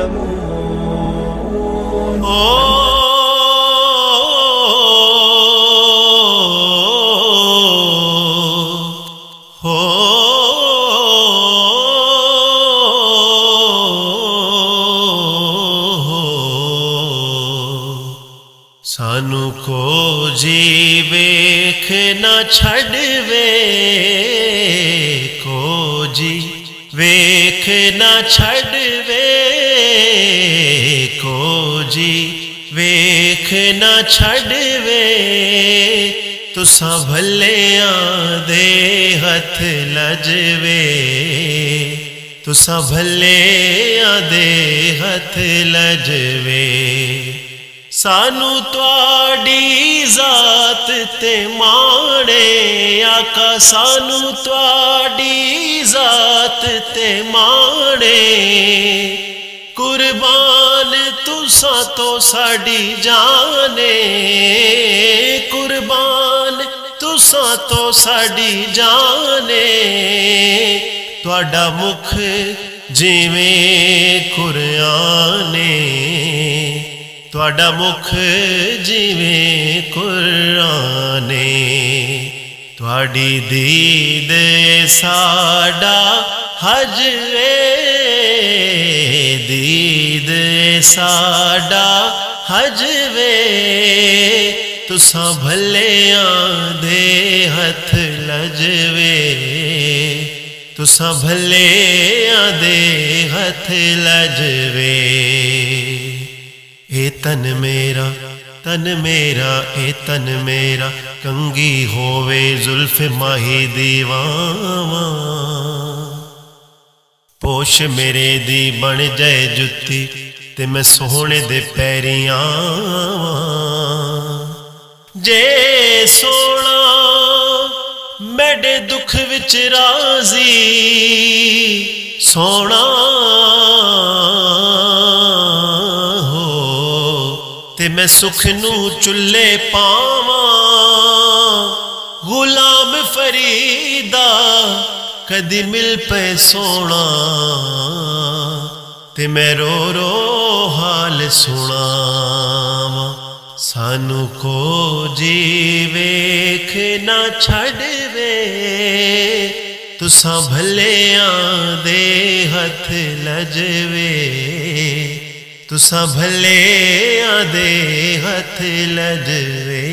تعلمون सानू को जी वेख ना छड़वे को जी वेख ना छड़वे को जी वेख ना छड़वे तुसा भलियां दे हथ लजवे तुसा भलियां दे हथ लजवे सानू त्वाड़ी जात ते माणे आका सानू त्वाड़ी जात ते माणे कुर्बान तुसा तो साड़ी जाने कुर्बान तुसा तो साड़ी जाने त्वाड़ा मुख जिवें कुराने त्वाड़ा मुख जिवें कुराने त्वाड़ी दीद साड़ा हज वे दीद साड़ा हज वे तुसा भलियां दे हथ लजवे तुसा भलियां दे हथ लजवे ए तन मेरा ए तन मेरा कंगी होवे जुल्फ माही दीवावा पोश मेरे दी बन जाए जुत्ती ते मैं सोहने दे पैरियां जे सोना मेरे दुख विच राजी सोना ते मैं सुख नू चुल्ले पावा गुलाम फरीदा कदी मिल पे सोना ते मैं रो रो हाल सुनावा सानू को जी वेख ना छड़वे तुसा भलियां दे हथ लजवे तुसा भलियां दे हथ लजवे।